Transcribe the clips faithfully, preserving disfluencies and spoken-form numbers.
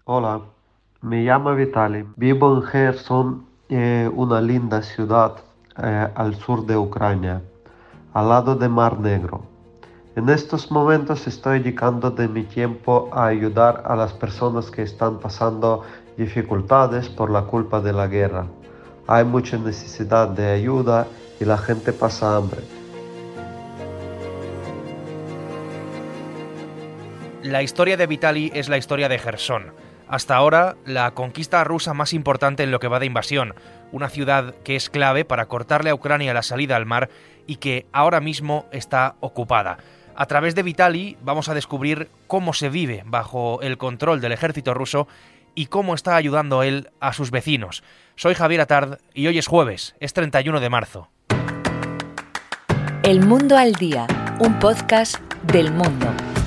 Hola, me llamo Vitaly. Vivo en Gerson, eh, una linda ciudad eh, al sur de Ucrania, al lado del Mar Negro. En estos momentos estoy dedicando de mi tiempo a ayudar a las personas que están pasando dificultades por la culpa de la guerra. Hay mucha necesidad de ayuda y la gente pasa hambre. La historia de Vitaly es la historia de Jersón. Hasta ahora, la conquista rusa más importante en lo que va de invasión, una ciudad que es clave para cortarle a Ucrania la salida al mar y que ahora mismo está ocupada. A través de Vitaly vamos a descubrir cómo se vive bajo el control del ejército ruso y cómo está ayudando él a sus vecinos. Soy Javier Atard y hoy es jueves, es treinta y uno de marzo. El Mundo al Día, un podcast del Mundo.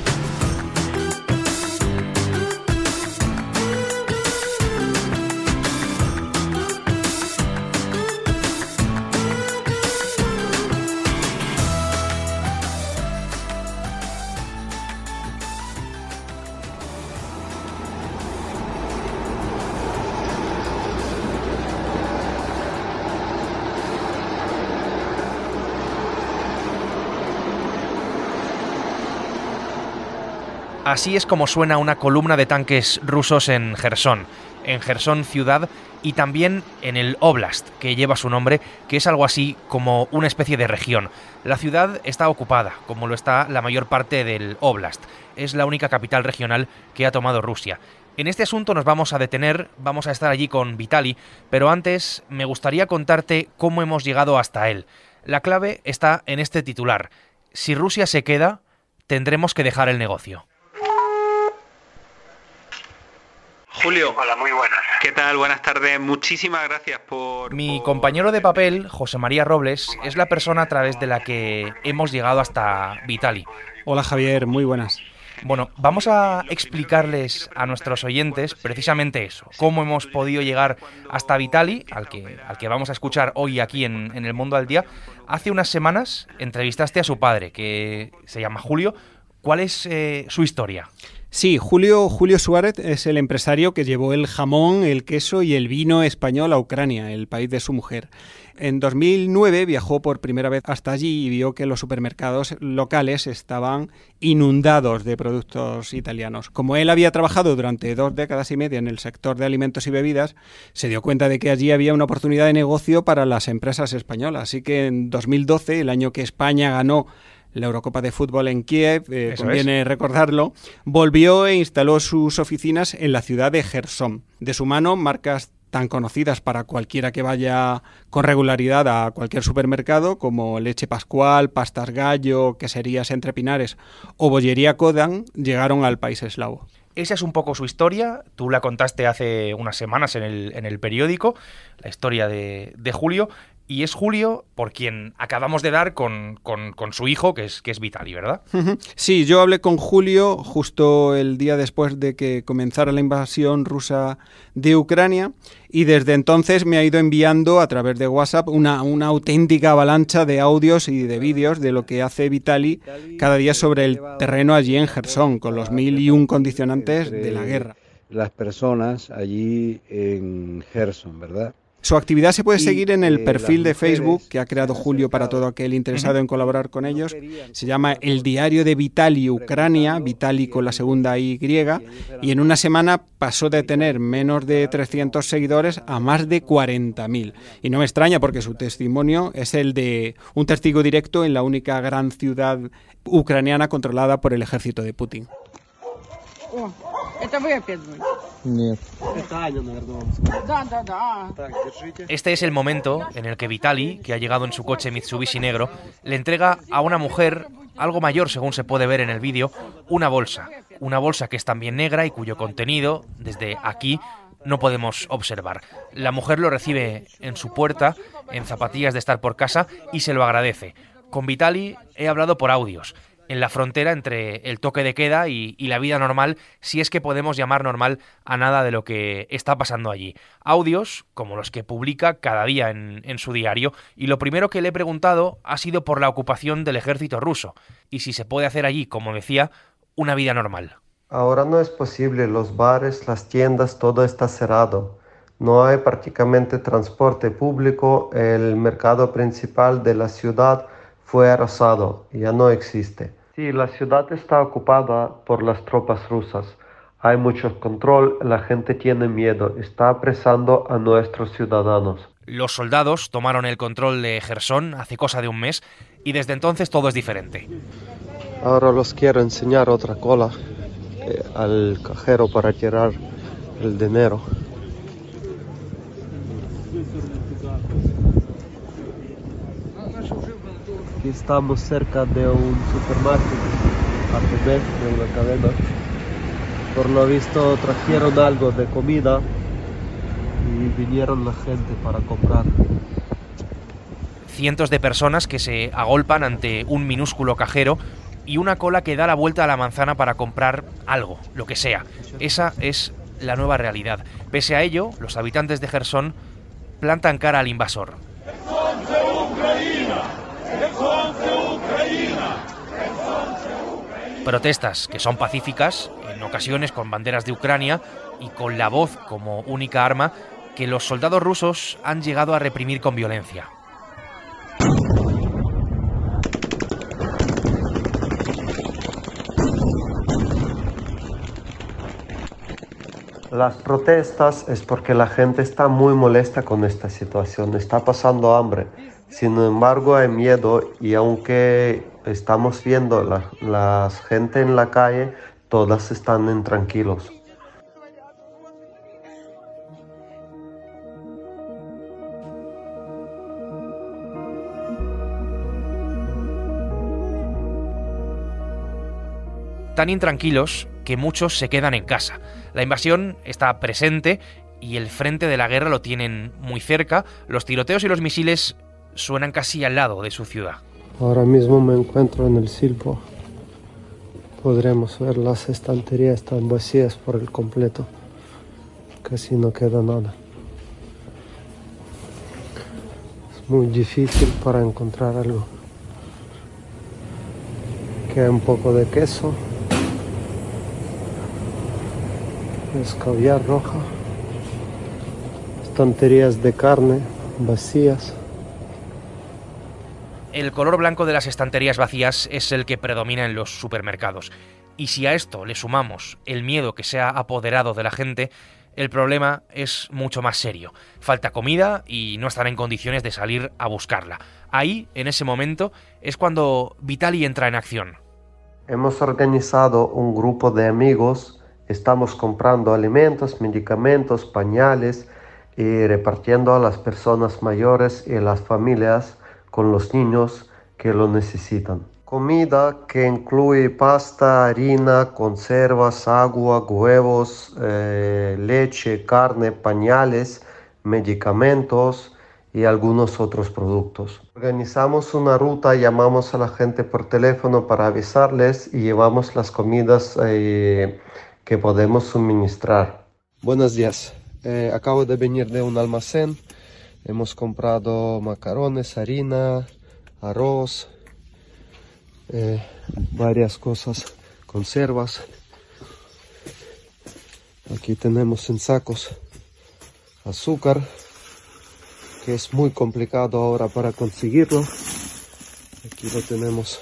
Así es como suena una columna de tanques rusos en Jersón, en Jersón ciudad y también en el Oblast, que lleva su nombre, que es algo así como una especie de región. La ciudad está ocupada, como lo está la mayor parte del Oblast. Es la única capital regional que ha tomado Rusia. En este asunto nos vamos a detener, vamos a estar allí con Vitaly, pero antes me gustaría contarte cómo hemos llegado hasta él. La clave está en este titular. Si Rusia se queda, tendremos que dejar el negocio. Julio. Hola, muy buenas. ¿Qué tal? Buenas tardes. Muchísimas gracias por... Mi por... compañero de papel, José María Robles, es la persona a través de la que hemos llegado hasta Vitaly. Hola Javier, muy buenas. Bueno, vamos a explicarles a nuestros oyentes precisamente eso, cómo hemos podido llegar hasta Vitaly, al que, al que vamos a escuchar hoy aquí en, en El Mundo al Día. Hace unas semanas entrevistaste a su padre, que se llama Julio. ¿Cuál es eh, su historia? Sí, Julio, Julio Suárez es el empresario que llevó el jamón, el queso y el vino español a Ucrania, el país de su mujer. En dos mil nueve viajó por primera vez hasta allí y vio que los supermercados locales estaban inundados de productos italianos. Como él había trabajado durante dos décadas y media en el sector de alimentos y bebidas, se dio cuenta de que allí había una oportunidad de negocio para las empresas españolas. Así que en dos mil doce, el año que España ganó la Eurocopa de Fútbol en Kiev, eh, conviene es. recordarlo, volvió e instaló sus oficinas en la ciudad de Jersón. De su mano, marcas tan conocidas para cualquiera que vaya con regularidad a cualquier supermercado como Leche Pascual, Pastas Gallo, Queserías Entre Pinares o Bollería Kodan llegaron al país eslavo. Esa es un poco su historia, tú la contaste hace unas semanas en el, en el periódico, la historia de, de Julio. Y es Julio por quien acabamos de dar con, con, con su hijo, que es, que es Vitaly, ¿verdad? Sí, yo hablé con Julio justo el día después de que comenzara la invasión rusa de Ucrania y desde entonces me ha ido enviando a través de WhatsApp una, una auténtica avalancha de audios y de vídeos de lo que hace Vitaly cada día sobre el terreno allí en Jersón, con los mil y un condicionantes de la guerra. Las personas allí en Jersón, ¿verdad? Su actividad se puede seguir en el perfil de Facebook que ha creado Julio para todo aquel interesado en colaborar con ellos. Se llama El Diario de Vitaly Ucrania, Vitaly con la segunda Y, y en una semana pasó de tener menos de trescientos seguidores a más de cuarenta mil. Y no me extraña porque su testimonio es el de un testigo directo en la única gran ciudad ucraniana controlada por el ejército de Putin. Este es el momento en el que Vitaly, que ha llegado en su coche Mitsubishi negro, le entrega a una mujer, algo mayor según se puede ver en el vídeo, una bolsa. Una bolsa que es también negra y cuyo contenido, desde aquí, no podemos observar. La mujer lo recibe en su puerta, en zapatillas de estar por casa, y se lo agradece. Con Vitaly he hablado por audios, en la frontera entre el toque de queda y, y la vida normal, si es que podemos llamar normal a nada de lo que está pasando allí. Audios como los que publica cada día en, en su diario, y lo primero que le he preguntado ha sido por la ocupación del ejército ruso, y si se puede hacer allí, como decía, una vida normal. Ahora no es posible, los bares, las tiendas, todo está cerrado. No hay prácticamente transporte público, el mercado principal de la ciudad fue arrasado, ya no existe. Sí, la ciudad está ocupada por las tropas rusas. Hay mucho control, la gente tiene miedo, está apresando a nuestros ciudadanos. Los soldados tomaron el control de Jersón hace cosa de un mes y desde entonces todo es diferente. Ahora los quiero enseñar otra cola eh, al cajero para tirar el dinero. Aquí estamos cerca de un supermercado, A P B, de una cadena. Por lo visto trajeron algo de comida y vinieron la gente para comprar. Cientos de personas que se agolpan ante un minúsculo cajero y una cola que da la vuelta a la manzana para comprar algo, lo que sea. Esa es la nueva realidad. Pese a ello, los habitantes de Jersón plantan cara al invasor. Protestas que son pacíficas, en ocasiones con banderas de Ucrania y con la voz como única arma, que los soldados rusos han llegado a reprimir con violencia. Las protestas es porque la gente está muy molesta con esta situación, está pasando hambre. Sin embargo, hay miedo y aunque estamos viendo la, la gente en la calle, todas están intranquilos. Tan intranquilos que muchos se quedan en casa. La invasión está presente y el frente de la guerra lo tienen muy cerca. Los tiroteos y los misiles suenan casi al lado de su ciudad. Ahora mismo me encuentro en el Silpo. Podremos ver las estanterías están vacías por el completo. Casi no queda nada. Es muy difícil para encontrar algo. Queda un poco de queso. Es caviar roja. Estanterías de carne vacías. El color blanco de las estanterías vacías es el que predomina en los supermercados. Y si a esto le sumamos el miedo que se ha apoderado de la gente, el problema es mucho más serio. Falta comida y no están en condiciones de salir a buscarla. Ahí, en ese momento, es cuando Vitali entra en acción. Hemos organizado un grupo de amigos, estamos comprando alimentos, medicamentos, pañales y repartiendo a las personas mayores y a las familias con los niños que lo necesitan. Comida que incluye pasta, harina, conservas, agua, huevos, eh, leche, carne, pañales, medicamentos y algunos otros productos. Organizamos una ruta, llamamos a la gente por teléfono para avisarles y llevamos las comidas eh, que podemos suministrar. Buenos días, eh, acabo de venir de un almacén. Hemos comprado macarrones, harina, arroz, eh, varias cosas, conservas. Aquí tenemos en sacos azúcar, que es muy complicado ahora para conseguirlo. Aquí lo tenemos.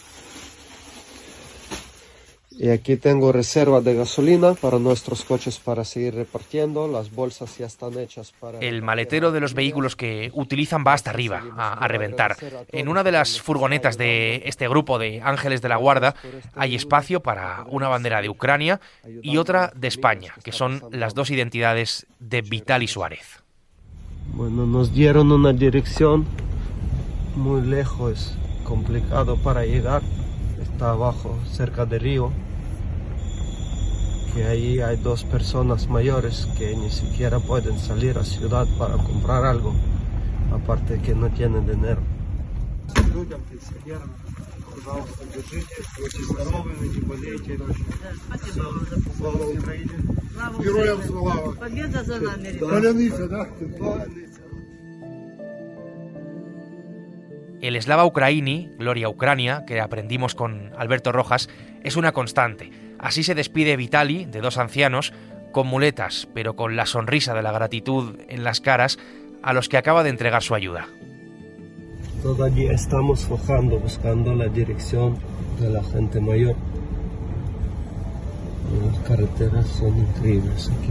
Y aquí tengo reserva de gasolina para nuestros coches para seguir repartiendo. Las bolsas ya están hechas para... El maletero de los vehículos que utilizan va hasta arriba, a, a reventar. En una de las furgonetas de este grupo de Ángeles de la Guarda hay espacio para una bandera de Ucrania y otra de España, que son las dos identidades de Vitali Suárez. Bueno, nos dieron una dirección muy lejos, complicado para llegar. Está abajo, cerca del río. Que ahí hay dos personas mayores que ni siquiera pueden salir a ciudad para comprar algo, aparte que no tienen dinero. El Slava Ukraini, Gloria Ucrania, que aprendimos con Alberto Rojas, es una constante. Así se despide Vitali de dos ancianos con muletas, pero con la sonrisa de la gratitud en las caras a los que acaba de entregar su ayuda. Todavía estamos bajando, buscando la dirección de la gente mayor. Las carreteras son increíbles aquí.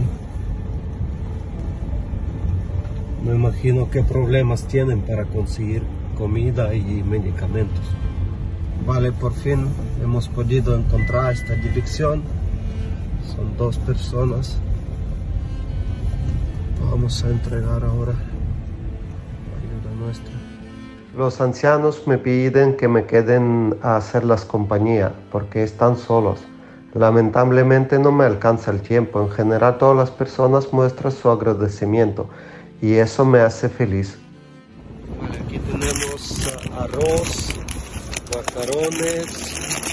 Me imagino qué problemas tienen para conseguir comida y medicamentos. Vale, por fin hemos podido encontrar esta dirección. Son dos personas. Vamos a entregar ahora la ayuda nuestra. Los ancianos me piden que me queden a hacerles compañía porque están solos. Lamentablemente no me alcanza el tiempo. En general todas las personas muestran su agradecimiento y eso me hace feliz. Vale, aquí tenemos arroz, macarones,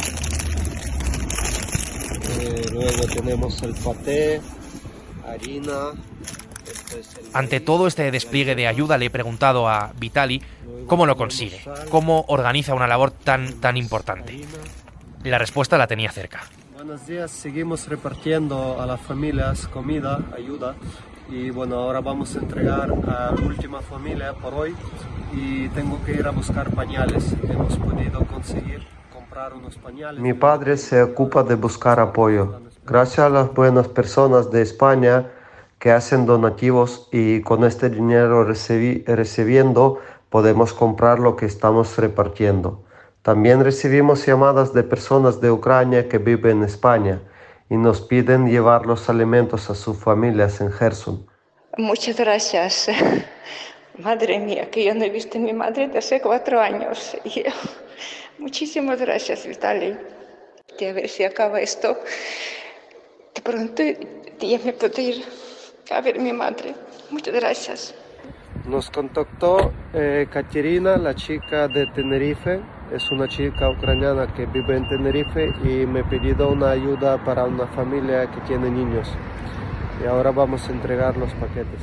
eh, luego tenemos el paté, harina. Este es el... Ante todo este despliegue de ayuda le he preguntado a Vitali cómo lo consigue, cómo organiza una labor tan, tan importante. La respuesta la tenía cerca. Buenos días, seguimos repartiendo a las familias comida, ayuda. Y bueno, ahora vamos a entregar a la última familia por hoy y tengo que ir a buscar pañales. Hemos podido conseguir comprar unos pañales. Mi padre se ocupa de buscar apoyo. Gracias a las buenas personas de España que hacen donativos y con este dinero recibi- recibiendo podemos comprar lo que estamos repartiendo. También recibimos llamadas de personas de Ucrania que viven en España y nos piden llevar los alimentos a sus familias en Gerson. Muchas gracias. Madre mía, que yo no he visto a mi madre desde hace cuatro años. Y, muchísimas gracias, Vitali. Y a ver si acaba esto. De pronto ya me puedo ir a ver a mi madre. Muchas gracias. Nos contactó eh, Katerina, la chica de Tenerife. Es una chica ucraniana que vive en Tenerife y me ha pedido una ayuda para una familia que tiene niños. Y ahora vamos a entregar los paquetes.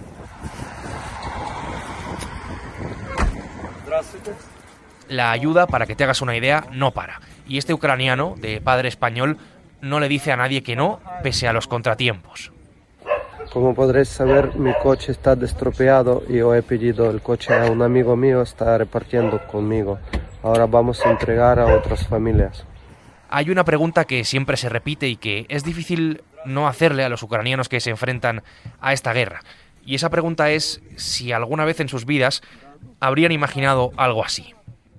La ayuda, para que te hagas una idea, no para. Y este ucraniano, de padre español, no le dice a nadie que no, pese a los contratiempos. Como podréis saber, mi coche está destropeado y yo he pedido el coche a un amigo mío, está repartiendo conmigo. Ahora vamos a entregar a otras familias. Hay una pregunta que siempre se repite y que es difícil no hacerle a los ucranianos que se enfrentan a esta guerra. Y esa pregunta es si alguna vez en sus vidas habrían imaginado algo así.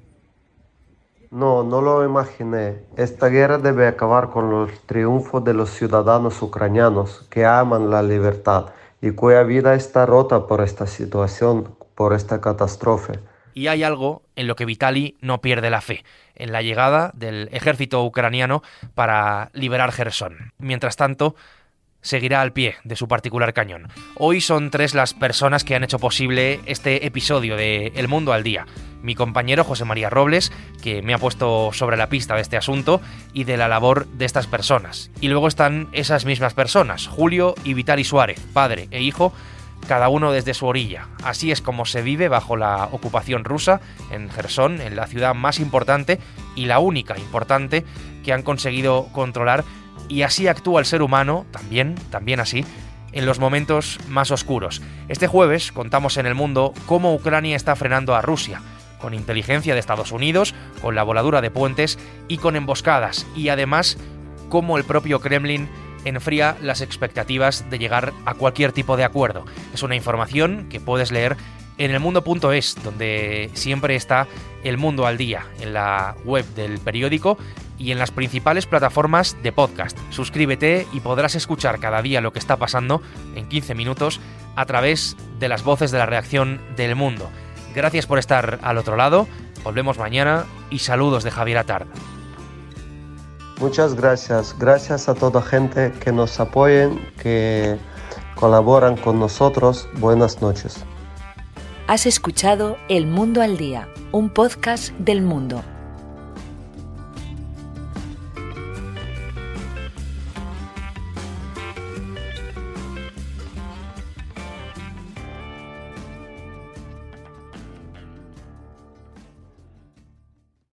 No, no lo imaginé. Esta guerra debe acabar con el triunfo de los ciudadanos ucranianos que aman la libertad y cuya vida está rota por esta situación, por esta catástrofe. Y hay algo en lo que Vitali no pierde la fe, en la llegada del ejército ucraniano para liberar Jersón. Mientras tanto, seguirá al pie de su particular cañón. Hoy son tres las personas que han hecho posible este episodio de El Mundo al Día. Mi compañero José María Robles, que me ha puesto sobre la pista de este asunto y de la labor de estas personas. Y luego están esas mismas personas, Julio y Vitali Suárez, padre e hijo, cada uno desde su orilla. Así es como se vive bajo la ocupación rusa en Jersón, en la ciudad más importante y la única importante que han conseguido controlar. Y así actúa el ser humano, también, también así, en los momentos más oscuros. Este jueves contamos en El Mundo cómo Ucrania está frenando a Rusia, con inteligencia de Estados Unidos, con la voladura de puentes y con emboscadas. Y además, cómo el propio Kremlin enfría las expectativas de llegar a cualquier tipo de acuerdo. Es una información que puedes leer en elmundo punto es, donde siempre está El Mundo al Día, en la web del periódico y en las principales plataformas de podcast. Suscríbete y podrás escuchar cada día lo que está pasando en quince minutos a través de las voces de la redacción del Mundo. Gracias por estar al otro lado, volvemos mañana y saludos de Javier Atard. Muchas gracias, gracias a toda gente que nos apoyen, que colaboran con nosotros. Buenas noches. Has escuchado El Mundo al Día, un podcast del Mundo.